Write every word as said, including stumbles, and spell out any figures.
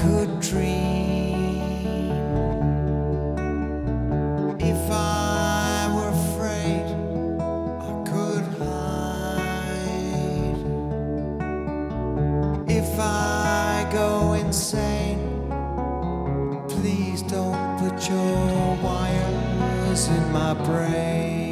could dream. If I were afraid, I could hide. If I go insane, please don't put your wires in my brain.